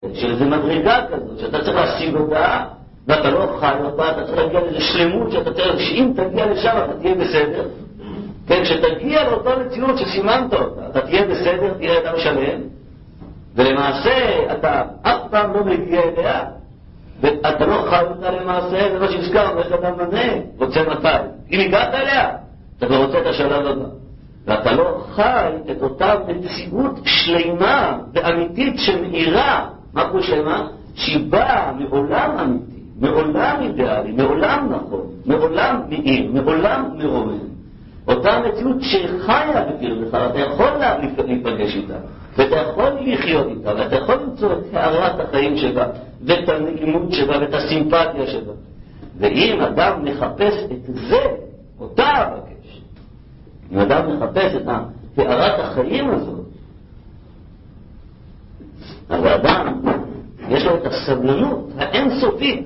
של איזו מדרגה כזאת, שאתה צריך להשיג אותה, ואתה לא חי אותה, אתה צריך להגיע לאיזו שלמות, שאתה צריך, שאם תגיע לשם אתה תהיה בסדר. כן, כשתגיע לאותה מציאות שסימנת אותה, אתה תהיה בסדר, תהיה אדם שלם, ולמעשה אתה אף פעם לא מגיע אליה, ואתה לא חי אותה למעשה, זה מה שהזכרנו, איך אדם מנה, רוצה מתי. אם הגעת אליה, אתה כבר רוצה את השלב הבא. ואתה לא חי את אותה מציאות שלמה ואמיתית שמאירה, מה פה שלמה? שהיא באה מעולם אמיתי, מעולם אידיאלי, מעולם נכון, מעולם מאיר, מעולם מרומם. אותה מציאות שחיה בקרבך, אתה יכול להיפגש איתה, ואתה יכול לחיות איתה, ואתה יכול למצוא את הערת החיים שבה, ואת הנעימות שבה, ואת הסימפתיה שבה. ואם אדם מחפש את זה, אותה אבקש, אם אדם מחפש את הערת החיים הזאת, אז האדם יש לו את הסבלנות האינסופית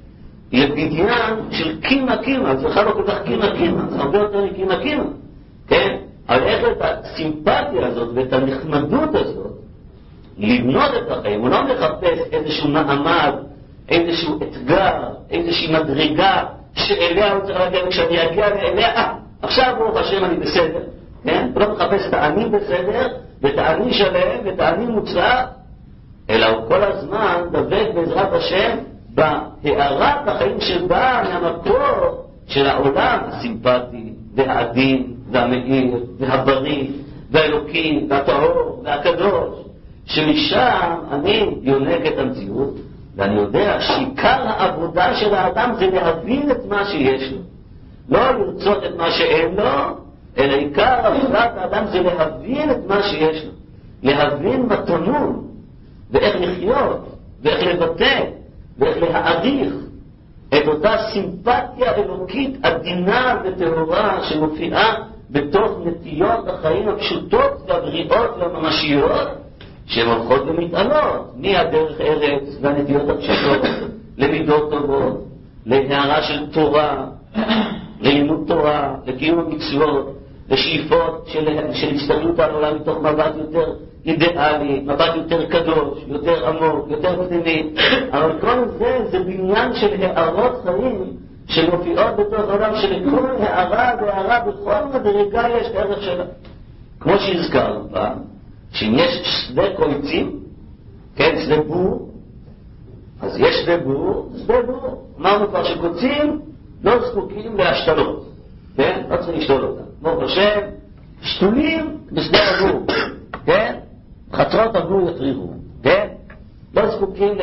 לבניין של קימה, זה בכלל לא כל כך קימה, זה הרבה יותר מקימה, כן? אבל איך את הסימפתיה הזאת ואת הנחמדות הזאת לבנות את החיים, הוא לא מחפש איזשהו מעמד, איזשהו אתגר, איזושהי מדרגה שאליה הוא צריך להגיע, וכשאני אגיע אליה, עכשיו ברוך השם אני בסדר, כן? הוא לא מחפש את האני בסדר, ואת האני שלם, ואת האני מוצלח, אלא הוא כל הזמן דבק בעזרת השם בהארת החיים שבאה מהמקור של העולם הסימפטי והעדין והמאיר והבריא והאלוקי והטהור והקדוש, שמשם אני יונק את המציאות, ואני יודע שעיקר העבודה של האדם זה להבין את מה שיש לו, לא לרצות את מה שאין לו, אלא עיקר עבודת האדם זה להבין את מה שיש לו, להבין מתנות ואיך לחיות ואיך לבטא ואיך להעריך את אותה סימפתיה אלוקית עדינה וטהורה שמופיעה בתוך נטיות החיים הפשוטות והבריאות והממשיות שהן הולכות ומתעלות מהדרך ארץ והנטיות הפשוטות למידות טובות, להערה של תורה, ללימוד תורה, לקיום המצוות, לשאיפות של הסתכלות על העולם מתוך מבט יותר אידיאלי, מבט יותר קדוש, יותר עמוק, יותר פנימי. אבל כל זה בניין של הערות חיים שמופיעות בתוך העולם, שלכל הערה והערה בכל מדרגה יש ערך שלה. כמו שהזכרנו פעם, שאם יש שדה קויצים, כן, שדה בור, אז יש שדה בור, אמרנו כבר שקוצים לא זקוקים להשתלות, כן? לא צריכים לשתול אותם. ברוך השם, שתולים בשדה הבור, כן? חצרות הבור יטריחו, כן? לא זקוקים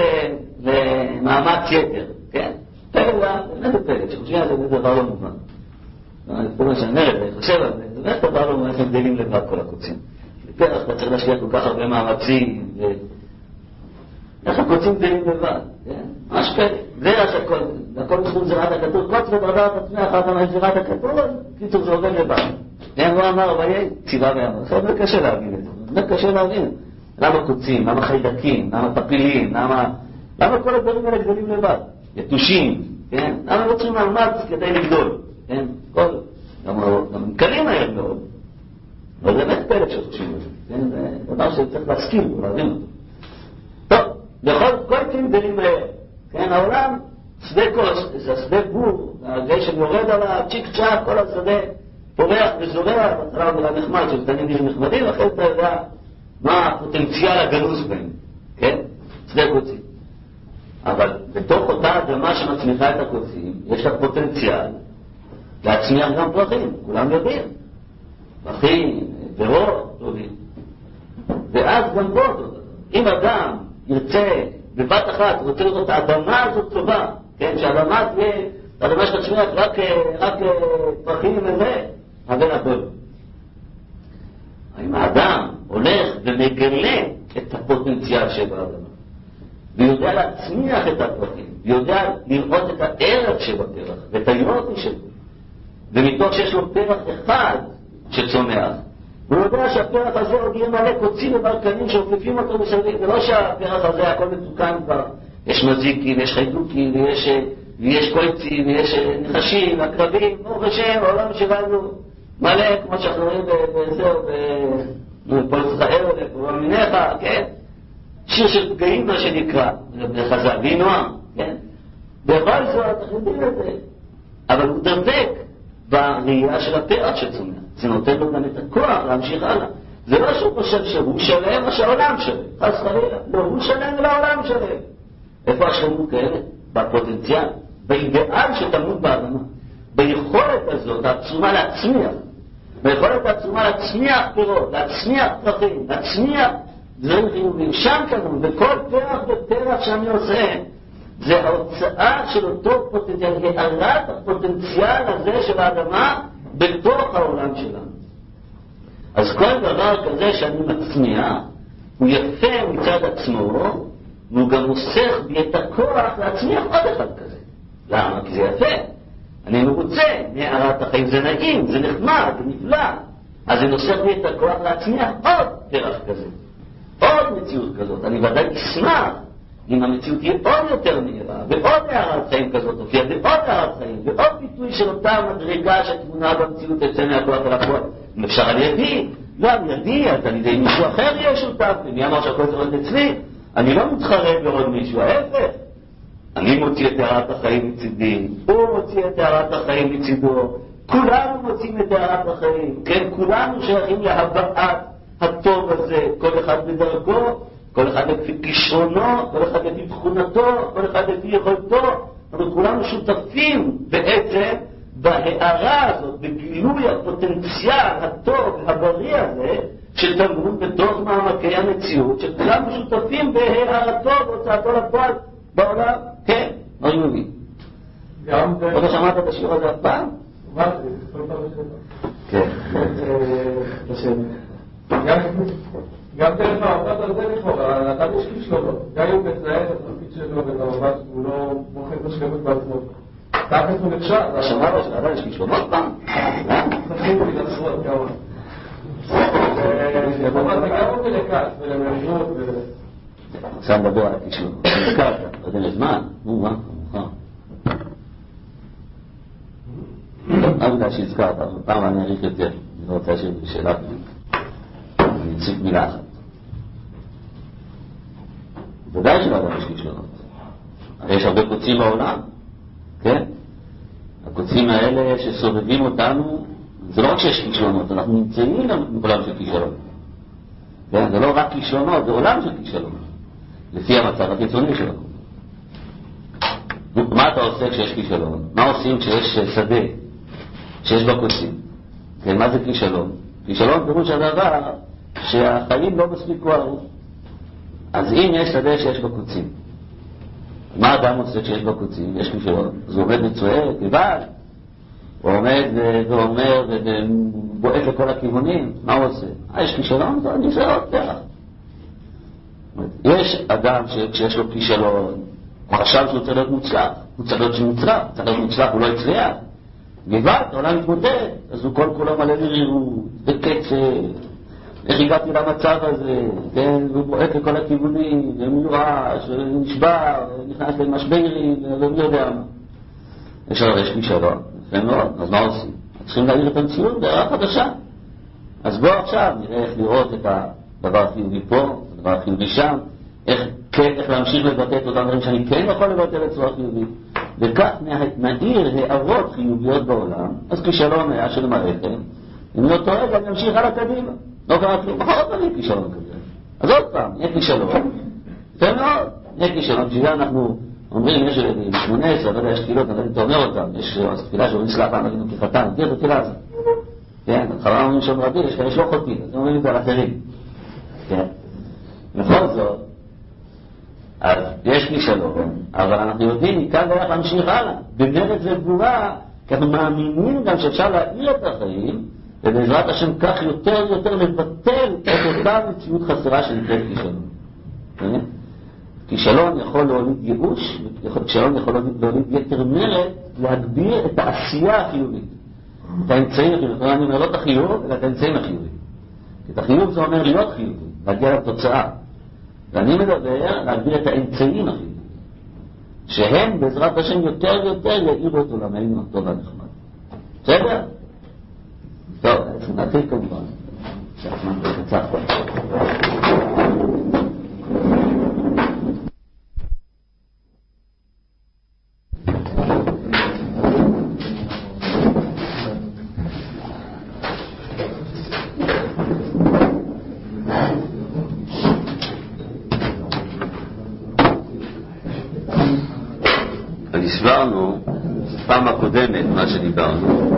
למאמץ יתר, כן? פלא, זה פלא, שחושבים על זה דבר לא מובן. כל מה שאני אומרת, אני חושב על זה, זה דבר לא מובן, איך הם גדלים לבד כל הקוצים. בפרח אתה צריך להשקיע כל כך הרבה מאמצים, איך הקוצים גדלים לבד, כן? ממש פלא. זה הכל בזכות זירת הכתוב, קוץ ודרדר את עצמך אחת מהזירת הכתוב, קיצור זה עובד לבד. הוא אמר, ויהי ציווה ויאמר. זה קשה להבין את זה, זה קשה להבין. למה קוצים, למה חיידקים, למה טפילים, למה כל הדברים האלה גדלים לבד? יתושים, כן? למה לא צריכים מאמץ כדי לגדול, כן? גם קלים מהר מאוד. אבל זה באמת פלא שחושבים את זה, כן? זה דבר שצריך להסכים ולהבין אותו. טוב, בכל קוצים גדלים מהר, כן? העולם, שדה קוץ, זה שדה בור, הגשם יורד עליו, צ'יק צ'ק, כל השדה פורח וזורח, בהתחלה זה נחמד, שבתנים נראים נחמדים, אחרי אתה יודע מה הפוטנציאל הגנוז בהם, כן? שדה קוצים. אבל בתוך אותה אדמה שמצמיחה את הקוצים, יש לה פוטנציאל להצמיח גם פרחים, כולם יודעים. פרחים, פירות, טובים. ואז גם בו, אם אדם ירצה בבת אחת, רוצה לראות את האדמה הזאת טובה, כן? שהאדמה תהיה, האדמה שתצמיח רק פרחים וזה, אבל הכל. אם האדם הולך ומגלה את הפוטנציאל שבאדמה, ויודע להצמיח את הפרחים, ויודע לראות את הערך שבפרח, ואת היופי שלו, ומתוך שיש לו פרח אחד שצומח, הוא יודע שהפרח הזה עוד יהיה מלא קוצים וברקנים שעופפים אותו מסביב, ולא שהפרח הזה הכל מתוקן כבר, יש מזיקים, יש חיידוקים, ויש קויצים, ויש נחשים, עקרבים, ברוך השם, העולם שלנו מלא, כמו שאנחנו רואים בזהו, בפולס חאר, ובמיניך, כן? שיר של פגעים מה שנקרא, בחז"ל, וינועם, כן? בכל זאת, אנחנו יודעים את זה. אבל הוא דבק בראייה של הפרח שצומח. זה נותן לו גם את הכוח להמשיך הלאה. זה לא שהוא חושב שהוא שלם או שהעולם שלם. חס חלילה. לא, הוא שלם ולעולם שלם. איפה השלמות כאלה? בפוטנציאל, באידאל שתמות באדמה. ביכולת הזאת, העצומה להצמיח. ביכולת העצומה להצמיח פירות, להצמיח פרחים, להצמיח דברים חיובים. שם כמובן, וכל פרח ופרח שאני עושה, זה ההוצאה של אותו פוטנציאל, הערת הפוטנציאל הזה של האדמה בתוך העולם שלנו. אז כל דבר כזה שאני מצמיח, הוא יפה מצד עצמו, והוא גם מוסך בי את הכוח להצמיח עוד אחד כזה. למה? כי זה יפה. אני מרוצה, הערת החיים זה נעים, זה נחמד, זה נפלא. אז זה נוסך בי את הכוח להצמיח עוד פרח כזה, עוד מציאות כזאת. אני ודאי אשמח אם המציאות תהיה עוד יותר מהירה, ועוד הערת חיים כזאת תופיע, ועוד הערת חיים, ועוד ביטוי של אותה מדרגה שתמונה במציאות יצא מהכוח אל הפועל. אם אפשר על ידי, לא על ידי, אז על ידי מישהו אחר יהיה שותף. מי אמר שהכל זה עוד אצלי? אני לא מתחרב בעוד מישהו, ההפך. אני מוציא את הערת החיים מצידי, הוא מוציא את הערת החיים מצידו, כולנו מוצאים את הערת החיים, כן? כולנו שייכים להבאת הטוב הזה, כל אחד בדרכו, כל אחד לפי כישרונו, כל אחד לפי תכונתו, כל אחד לפי יכולתו, אבל כולנו שותפים בעצם בהערה הזאת, בגילוי הפוטנציאל הטוב והבריא הזה, שטמון בתוך מעמקי המציאות, שכולנו שותפים בהערתו והוצאתו לפועל בעולם. כן, מר יולי. עוד שמעת את השיעור הזה אף פעם? שמעתי, כל פעם כן. גם דרך העברת על זה לכאורה, אתה משקיף שלו, גם אם מתנהל את התפקיד שלו ובמבט הוא לא מוכן בשלמות בעצמו. תכף הוא נחשב. שמעת שאתה משקיף שלו עוד פעם? תכף לי לעשות כמה. אבל זה גם ולכת ולמרשות עכשיו נדבר על הכישלון. נזכרת, לא יודע לזמן, נו, מה? לא יודע שהזכרת, אבל פעם אני אריך יותר. אני לא רוצה להשאיר בשאלה פנימית. אני אציג מילה אחת. ודאי שלא אדם יש כישלונות. הרי יש הרבה קוצים בעולם, כן? הקוצים האלה שסובבים אותנו, זה לא רק שיש כישלונות, אנחנו נמצאים בעולם של כישלונות. כן? זה לא רק כישלונות, זה עולם של כישלונות. לפי המצב החיצוני שלנו. מה אתה עושה כשיש כישלון? מה עושים כשיש שדה, שיש בה קוצים? כן, מה זה כישלון? כישלון פירוש הדבר שהחיים לא מספיק כוארו. אז אם יש שדה שיש בה קוצים, מה אדם עושה כשיש בה קוצים? יש כישלון. אז הוא עומד וצועק, לבד, הוא עומד ואומר ובועט לכל הכיוונים. מה הוא עושה? יש כישלון? אז אני עושה עוד פרח. יש אדם שכשיש לו כישלון, הוא חשב שהוא צריך להיות מוצלח, הוא צריך להיות מוצלח, צריך להיות מוצלח, הוא לא הצליח. גבעת, העולם מתמודד, אז הוא כל כולו מלא מרירות, בקצב, איך הגעתי למצב הזה, כן, הוא בועט לכל הכיוונים, ומיואש, ונשבר, נכנס למשברים, ומי יודע מה. יש כישלון, יפה מאוד, אז מה עושים? צריכים להעיר את המציאות בעיה חדשה. אז בואו עכשיו נראה איך לראות את הדבר החיובי פה, הדבר החיובי שם, איך להמשיך לבטא את אותם דברים שאני כן יכול לבטא בצורה חיובית. וכך נעיר הערות חיוביות בעולם, אז כישלון היה של מערכת, אם לא טועה גם ימשיך הלאה קדימה. לא קרה כלום, מחר עוד פעם כישלון כזה. אז עוד פעם, יהיה כישלון. יפה מאוד, יהיה כישלון, בשבילה אנחנו אומרים, יש 18, לא יודע, יש תפילות, אתה אומר אותם, יש תפילה שאומרים סלח לנו אבינו כחתן, תראה את התפילה הזאת. כן, חבר אומרים שם רבי, יש כאלה שלא חוטאים, אז אומרים את זה על אחרים. כן. בכל זאת, אז יש כישלון, אבל אנחנו יודעים מכאן ואיך להמשיך הלאה. במרץ וגבורה, כי אנחנו מאמינים גם שאפשר להעיר את החיים, ובעזרת השם כך יותר ויותר לבטל את אותה מציאות חסרה שנקראת כישלון. כישלון יכול להוליד ייאוש, כישלון יכול להוליד יתר מרץ, להגביר את העשייה החיובית. את האמצעים החיוביים, אני אומר לא את החיוב, אלא את האמצעים החיוביים. את החיוב זה אומר להיות חיובי, להגיע לתוצאה. ואני מדבר להגביר את האמצעים החיוביים, שהם בעזרת השם יותר ויותר יאירו את עולמנו הטוב והנחמד. בסדר? טוב, אז נתחיל כמובן. שהזמן קצר כבר. אז הסברנו פעם הקודמת מה שדיברנו.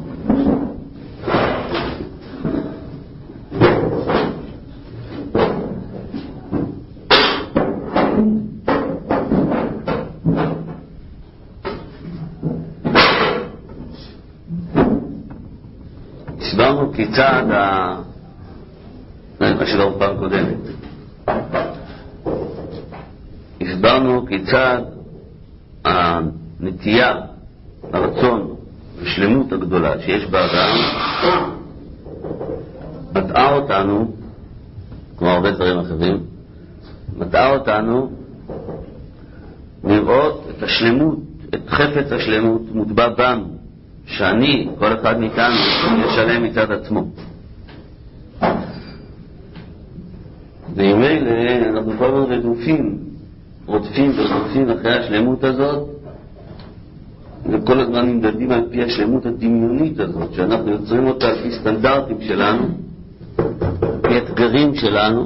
הסברנו כיצד מה שלא פעם קודמת. הסברנו כיצד הנטייה, הרצון, השלמות הגדולה שיש באדם מטעה אותנו, כמו הרבה דברים אחרים, מטעה אותנו לראות את השלמות, את חפץ השלמות מוטבע בנו, שאני, כל אחד מאיתנו, ישלם מצד עצמו. וממילא אנחנו כל הזמן רודפים אחרי השלמות הזאת, וכל הזמן נמדדים על פי השלמות הדמיונית הזאת, שאנחנו יוצרים אותה על פי סטנדרטים שלנו, על פי אתגרים שלנו,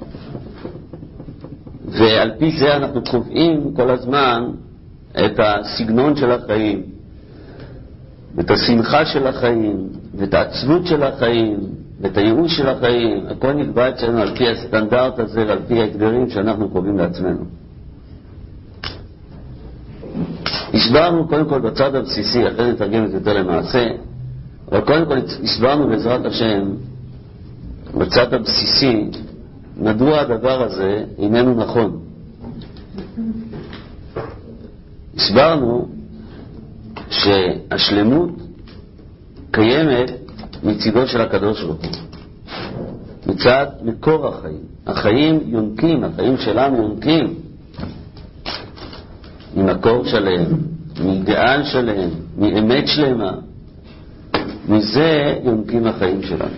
ועל פי זה אנחנו קובעים כל הזמן את הסגנון של החיים, את השמחה של החיים, ואת העצבות של החיים, ואת הייאוש של החיים. הכל נקבע אצלנו על פי הסטנדרט הזה ועל פי האתגרים שאנחנו קובעים לעצמנו. הסברנו קודם כל בצד הבסיסי, אחרי זה נתרגם את זה יותר למעשה, אבל קודם כל הסברנו בעזרת השם בצד הבסיסי מדוע הדבר הזה איננו נכון. הסברנו שהשלמות קיימת מצידו של הקדוש ברוך הוא, מצד מקור החיים. החיים יונקים, החיים שלנו יונקים ממקור שלם, מאידאל שלם, מאמת שלמה. מזה יונקים החיים שלנו.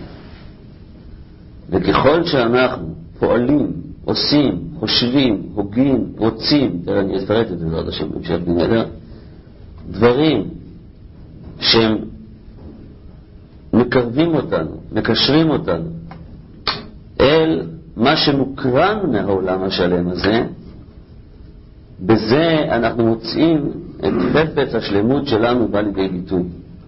וככל שאנחנו פועלים, עושים, חושבים, הוגים, רוצים, אני אפרט את זה בעזרת השם בהמשך בנדר, דברים שהם מקרבים אותנו, מקשרים אותנו אל מה שמוקרן מהעולם השלם הזה, בזה אנחנו מוצאים את חפץ השלמות שלנו בא לידי ביטוי.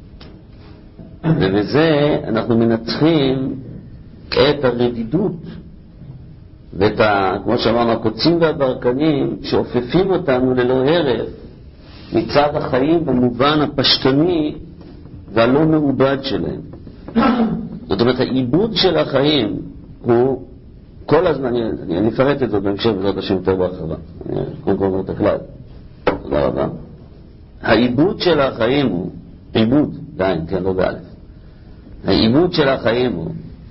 ובזה אנחנו מנצחים את הרדידות ואת, כמו שאמרנו, הקוצים והברקנים שאופפים אותנו ללא הרף מצד החיים במובן הפשטני והלא מעובד שלהם. זאת אומרת, העיבוד של החיים הוא כל הזמן, אני אפרט את זה בהמשך בעזרת השם יותר בהרחבה. קודם כל אומר את הכלל. תודה רבה. העיבוד של החיים הוא, עיבוד, כן, לא באלף. העיבוד של החיים הוא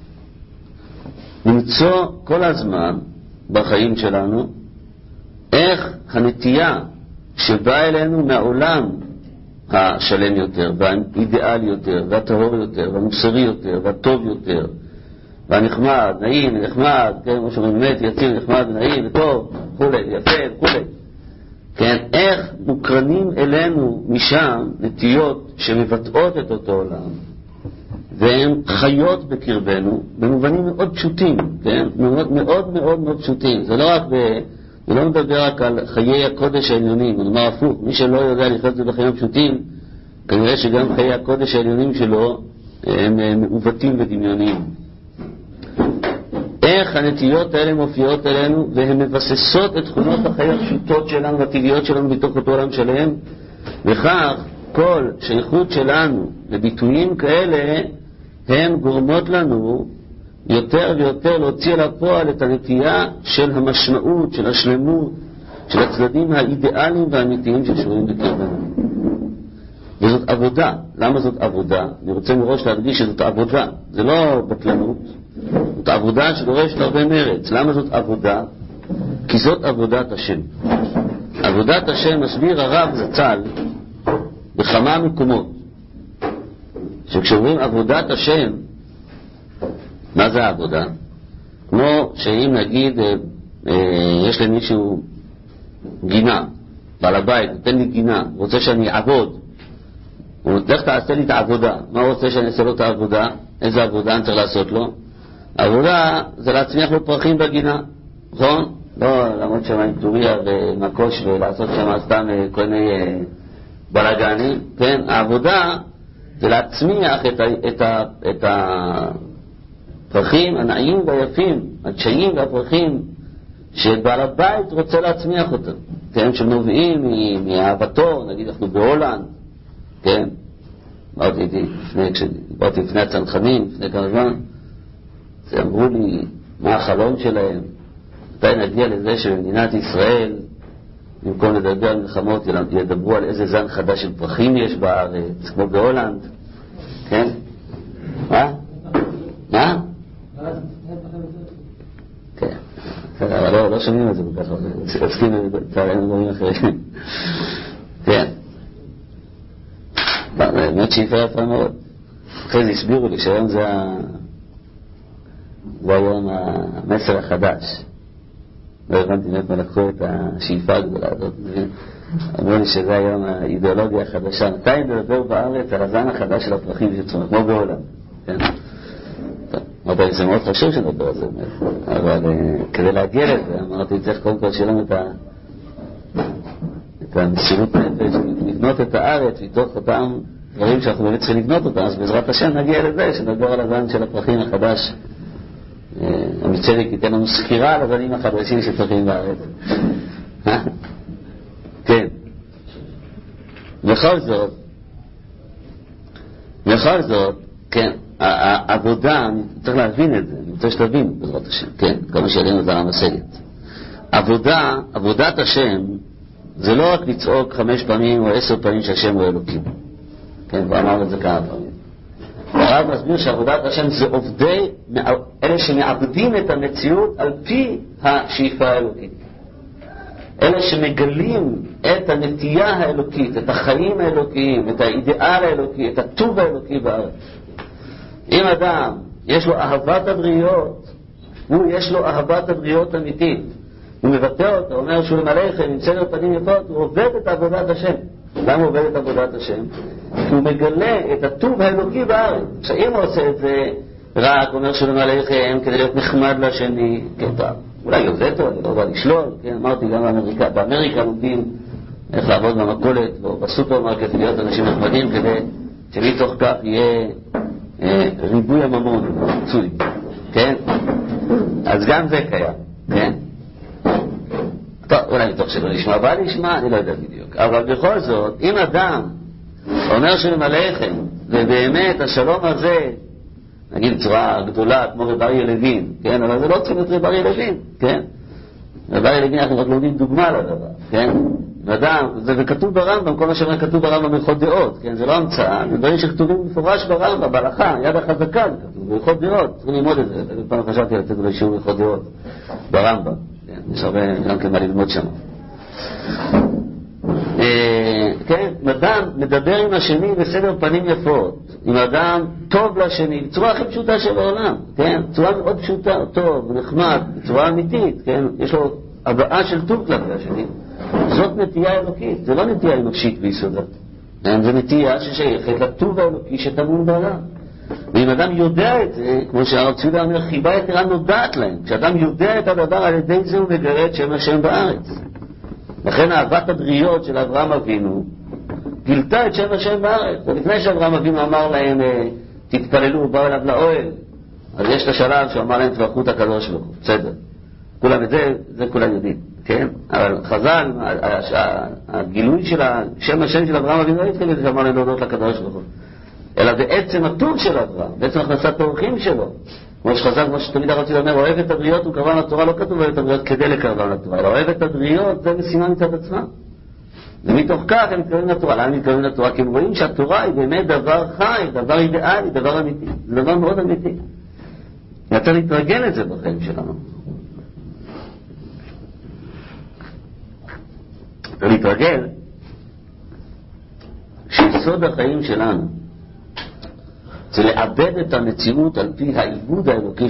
למצוא כל הזמן בחיים שלנו איך הנטייה שבאה אלינו מהעולם השלם יותר, והאידיאל יותר, והטהור יותר, והמוסרי יותר, והטוב יותר, והנחמד, נעים, נחמד, כן, כמו שאומרים, באמת, יציב, נחמד, נעים, וטוב, וכולי, יפה, וכולי. כן, איך מוקרנים אלינו משם נטיות שמבטאות את אותו עולם, והן חיות בקרבנו במובנים מאוד פשוטים, כן, מאוד מאוד מאוד מאוד פשוטים. זה לא רק הוא לא מדבר רק על חיי הקודש העליונים, הוא אומר הפוך, מי שלא יודע לחיות את זה בחיים הפשוטים, כנראה שגם חיי הקודש העליונים שלו הם מעוותים ודמיוניים. איך הנטיות האלה מופיעות אלינו, והן מבססות את תכונות החיים הפשוטות שלנו והטבעיות שלנו בתוך אותו עולם שלהם, וכך כל שייכות שלנו לביטויים כאלה הן גורמות לנו יותר ויותר להוציא אל הפועל את הנטייה של המשמעות, של השלמות, של הצדדים האידיאליים והאמיתיים ששרויים בקרבנו. וזאת עבודה. למה זאת עבודה? אני רוצה מראש להדגיש שזאת עבודה. זה לא בטלנות. זאת עבודה שדורשת הרבה מרץ. למה זאת עבודה? כי זאת עבודת השם. עבודת השם מסביר הרב זצ"ל בכמה מקומות. שכשאומרים עבודת השם, מה זה העבודה? כמו שאם נגיד יש למישהו גינה, בעל הבית, נותן לי גינה, רוצה שאני אעבוד, הוא נותן לך תעשה לי את העבודה. מה הוא רוצה שאני אעשה לו את העבודה? איזה עבודה אני צריך לעשות לו? העבודה זה להצמיח לו פרחים בגינה, נכון? לא לעמוד שם עם טוריה ומקוש ולעשות שם סתם כל מיני בלגנים, כן? העבודה זה להצמיח את הפרחים הנעים והיפים, הדשאים והפרחים שבעל הבית רוצה להצמיח אותם, כן? שנובעים מאהבתו, נגיד אנחנו בהולנד, כן? כשדיברתי לפני הצנחנים, לפני כמה זמן, זה אמרו לי מה החלום שלהם, מתי נגיע לזה שבמדינת ישראל, במקום לדבר על מלחמות, ידברו על איזה זן חדש של פרחים יש בארץ, כמו בהולנד, כן? מה? מה? כן, אבל לא שומעים את זה כל כך, עוסקים לצערנו דברים אחרים. כן. באמת שאיפה יפה מאוד. אחרי זה הסבירו לי שהיום זה היום המסר החדש. לא הבנתי מאיפה לקחו את השאיפה הגדולה הזאת. אמרו לי שזה היום האידיאולוגיה החדשה. מתי נדבר בארץ על הזן החדש של הפרחים שצומח, כמו בהולנד. כן? אמרתי, זה מאוד חשוב שנדבר על זה, אבל כדי להגיע לזה, אמרתי, צריך קודם כל שיהיה לנו את המסירות נפש, לבנות את הארץ, מתוך אותם דברים שאנחנו באמת צריכים לבנות אותם, אז בעזרת השם נגיע לזה, שנדבר על הזן של הפרחים החדש. המצדק ייתן לנו סקירה על הזנים החדשים שצריכים בארץ. כן. בכל זאת, כן, העבודה, צריך להבין את זה, אני רוצה שתבין בעזרת השם, כן, כמה שעלינו את המסגת. עבודת השם, זה לא רק לצעוק 5 פעמים או 10 פעמים שהשם הוא אלוקים. כן, ואמרנו את זה כמה פעמים. הרב מסביר שעבודת השם זה עובדי, אלה שמעבדים את המציאות על פי השאיפה האלוקית. אלה שמגלים את הנטייה האלוקית, את החיים האלוקיים, את האידיאל האלוקי, את הטוב האלוקי בארץ. אם אדם יש לו אהבת הבריות, יש לו אהבת הבריות אמיתית, הוא מבטא אותה, אומר שהוא למלאכם עם סדר פנים יפות, הוא עובד את עבודת השם. למה הוא עובד את עבודת השם? כי הוא מגלה את הטוב האלוקי בארץ. אם הוא עושה את זה רק, הוא אומר שהוא למלאכם כדי להיות נחמד לשני, כן, טוב, אולי יובא אותו, אני לא בא לשלול, כן, אמרתי גם באמריקה לומדים איך לעבוד במכולת או בסופרמרקט להיות אנשים נחמדים כדי שמתוך כך יהיה ריבוי הממון, צוי, כן? אז גם זה קיים, כן? טוב, אולי מתוך שלא נשמע, בא לשמע, אני לא יודע בדיוק. אבל בכל זאת, אם אדם אומר שלמלאכם, ובאמת השלום הזה, נגיד בצורה גדולה, כמו רב אריה לוין, כן? אבל זה לא צריך להיות רב אריה לוין, כן? רב אריה לוין, אנחנו רק לומדים דוגמה לדבר, כן? אדם, זה כתוב ברמב"ם, כל מה שאומר כתוב ברמב"ם הלכות דעות, כן? זה לא המצאה, זה דברים שכתובים מפורש ברמב"ם, בהלכה, יד החזקה, זה כתוב, הלכות דעות, צריכים ללמוד את זה, פעם חשבתי לתת לשיעור הלכות דעות ברמב"ם, כן? יש הרבה גם כן מה ללמוד שם. כן? אדם מדבר עם השני בסדר פנים יפות, עם אדם טוב לשני, בצורה הכי פשוטה שבעולם, כן? בצורה מאוד פשוטה, טוב, נחמד, בצורה אמיתית, כן? יש לו הבעה של טוב כלפי השני. זאת נטייה אלוקית, זה לא נטייה אנושית ביסודה. זה נטייה ששייכת לטוב האלוקי שטמון בעולם. ואם אדם יודע את זה, כמו שהרב צבי אומר, חיבה יתרה נודעת להם. כשאדם יודע את הדבר, על ידי זה הוא מגלה את שם השם בארץ. לכן אהבת הבריות של אברהם אבינו גילתה את שם השם בארץ. ולפני שאברהם אבינו אמר להם, תתפללו, באו אליו לאוהל, אז יש את השלב שהוא אמר להם, תברכו את הקדוש ברוך הוא. בסדר. כולם את זה כולם יודעים, כן? אבל חז"ל, הגילוי של שם השם של אברהם אבינו לא התחיל לזה שאמר להם להודות לקדוש ברוך הוא, אלא בעצם הטוב של אברהם, בעצם הכנסת האורחים שלו. כמו שחז"ל, כמו שתמיד הרב אומר, אוהב את הבריות הוא קרבן לתורה, לא כתוב אוהב את הבריות כדי לקרבן לתורה, אלא אוהב את הבריות זה משימה מצד עצמם. ומתוך כך הם מתקרבים לתורה. למה הם מתקרבים לתורה? כי הם רואים שהתורה היא באמת דבר חי, דבר אידיאלי, דבר אמיתי. זה דבר מאוד אמיתי. אתה להתרגל את זה בחיים שלנו. ולהתרגל שיסוד החיים שלנו זה לאבד את המציאות על פי העיבוד האלוקי